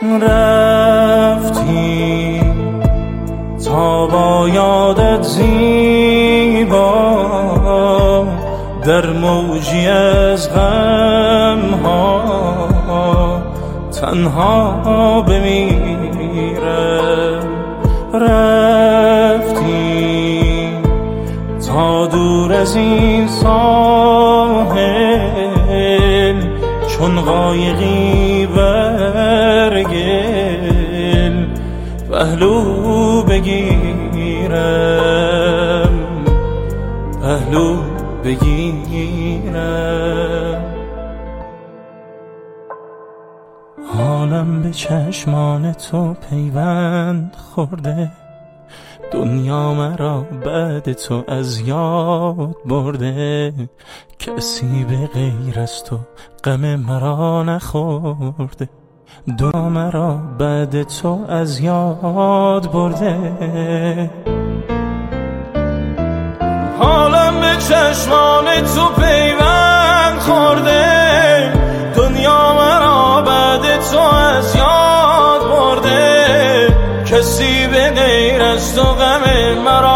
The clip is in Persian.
رفتی تا با یادت زیبا در موجی از غم ها تنها بمیرم. رفتی تا دور از این ساحل چون قایقی بر گل پهلو بگیرم، پهلو بگیرم. حالم به چشمان تو پیوند خورده، دنیا مرا بعد تو از یاد برده. کسی به غیر از تو غم مرا نخورده، دنیا مرا بعد تو از یاد برده. حالم به چشمان تو پیوند خورده، دنیا مرا بعد تو از یاد برده. کسی به غیر از تو غم مرا